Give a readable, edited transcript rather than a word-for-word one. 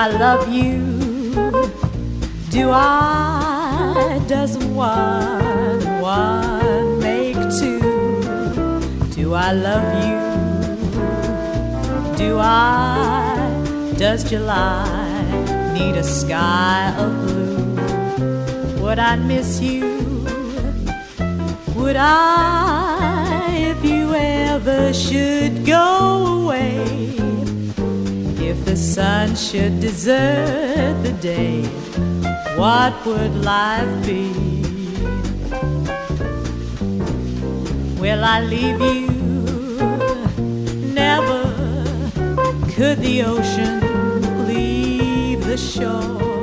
I love you? Do I? Does one make two? Do I love you? Do I? Does July need a sky of blue? Would I miss you? Would I, if you ever should go away? If the sun should desert the day, what would life be? Will I leave you? Never could the ocean leave the shore.